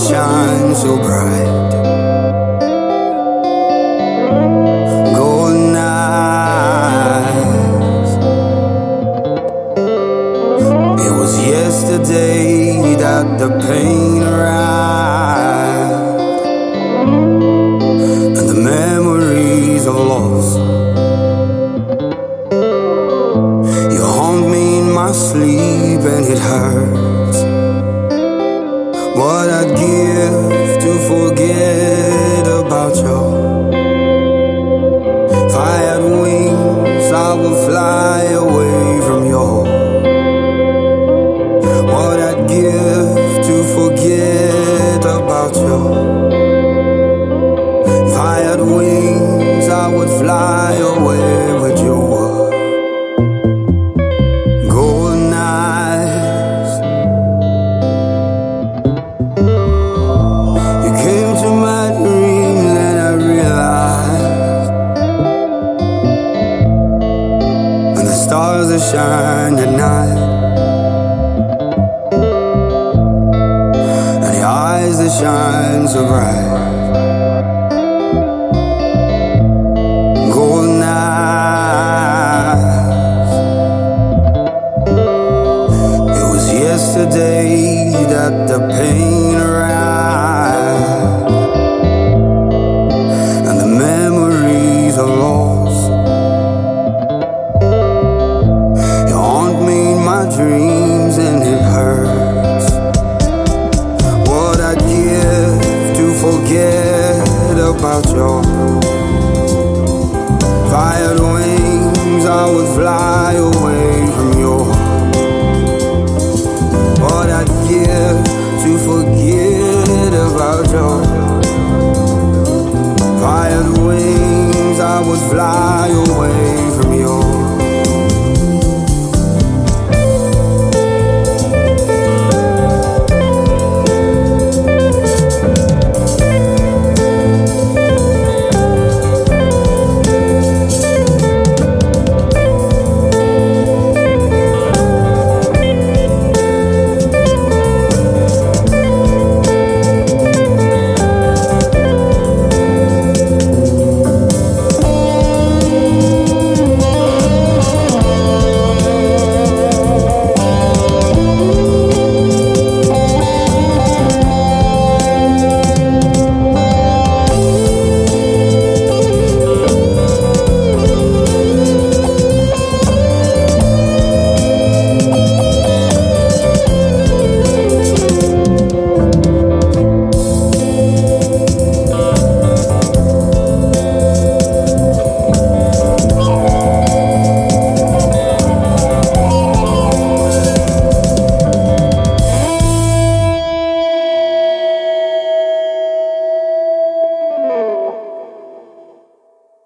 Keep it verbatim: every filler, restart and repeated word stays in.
shine so bright. Golden eyes. It was yesterday that the pain arrived, and the memories of loss. You haunt me in my sleep and it hurts. What I'd give to forget about you. If I had wings, I would fly away from you. What I'd give to forget about you. If I had wings, I would fly away with you. Golden eyes. You came to my dreams and I realized, and the stars that shine at night, and the eyes that shine so bright. Golden eyes. It was yesterday that the pain